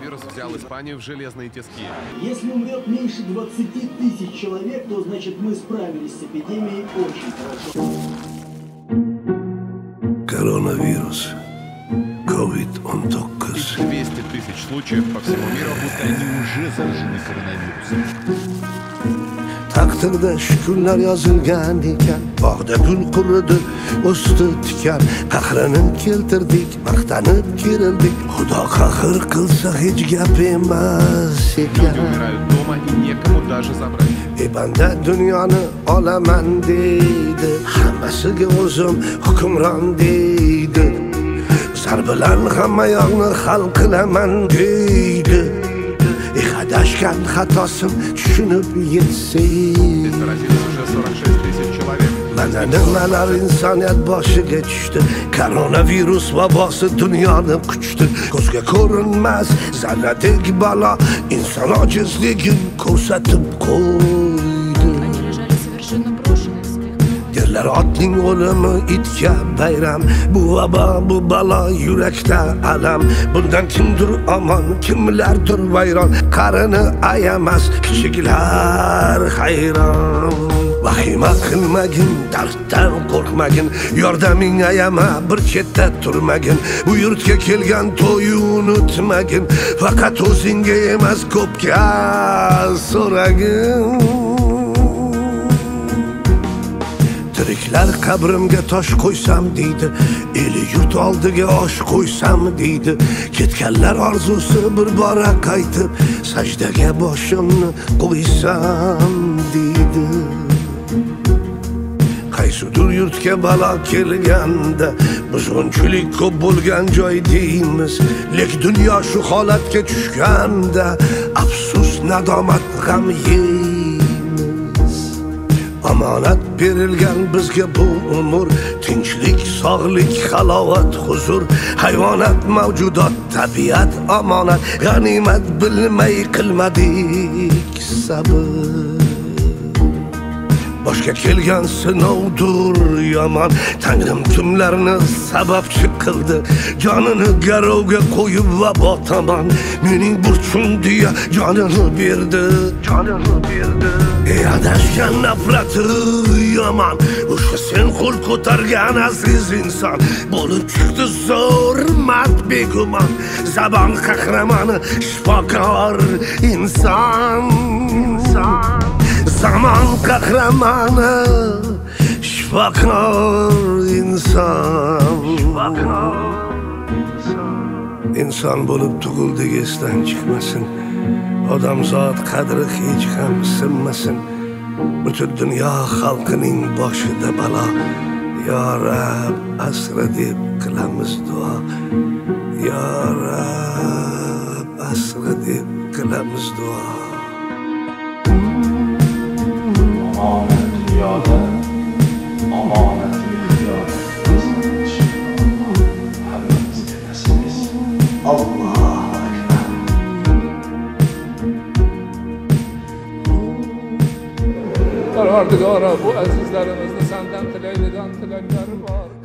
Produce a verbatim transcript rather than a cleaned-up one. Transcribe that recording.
Коронавирус взял Испанию в железные тиски. Если умрет меньше двадцати тысяч человек, то значит мы справились с эпидемией очень хорошо. Коронавирус. ковид девятнадцать. двести тысяч случаев по всему миру. Будто они уже заражены коронавирусом. Taqdirda shukunlar yozilgan ekan, bog'da gul quridi, o'sdi tikan, qahrini keltirdik, maqtanib kerildik, Xudo qahr qilsa hech gap emas ekan. Люди умирают дома и некому даже забрать. E banda dunyoni olaman deydi, hammasiga o'zim hukmron deydi, zar bilan hamma yoqni hal qilaman deydi. Adashgan xatosim tushunib yetsin. Заразилось уже сорок шесть тысяч человек. Mana nimalar insoniyat boshiga tushdi. Koronavirus vabosi dunyoni quchdi. Ko'zga ko'rinmas zarradek balo inson ojizligini ko'rsatib qo'ydi. Derlar otning o'limi itga bayram, bu vabo bu balo yurakda alam. Bundan kimdir omon, kimlardir vayron, qarini ayamas kichiklar hayron. Vahima qilmagin, darddan qo'rqmagin, yordaming ayama, bir chetda turmagin. Bu yurtga kelgan to'yi unutmagin, faqat o'zingga emas ko'pga so'ragin. Tiriklar qabrimga tosh qo'ysam deydi, eli yurt oldiga osh qo'ysam deydi. Ketganlar orzusi bir bora qaytib, sajdaga boshimni qo'ysam deydi. Qaysidir yurtga balo kelganda buzg'unchilik ko'p bo'lgan joy deymiz, lek dunyo shu holatga tushganda afsus, nadomat, g'am yeymiz. Omonat berilgan bizga bu umr, tinchlik, sog'lik, halovat, huzur. Hayvonot mavjudot, tabiat omonat, g'animat bilmay qilmadik sabr. Boshga kelgan sinovdir yomon, Tangrim kimlarni sababchi qildi, jonini garovga qo'yib vabo tomon. Mening burchim deya jonini berdi, jonini berdi. Ey adashgan nafrati yomon, o'sha sen qo'l ko'targan aziz inson, bo'lib chiqdi zo'r mard begumon, zabon qahramoni, shifokor inson. Zaman qahramoni, shifokor inson. Inson bo'lib tug'ildik, esdan chiqmasin. Odamzod qadri hech ham sinmasin. Butun dunyo xalqining boshida balo. Ya Rab, asra deb qilamiz duo. Ya Rab, asra deb qilamiz duo. Omonat piyoda, omonat piyoda. Hammamizga nasib etsin. Alloh akbar. Parvardigora, bu azizlarimizni sendan tilaydigan tilaklari bor.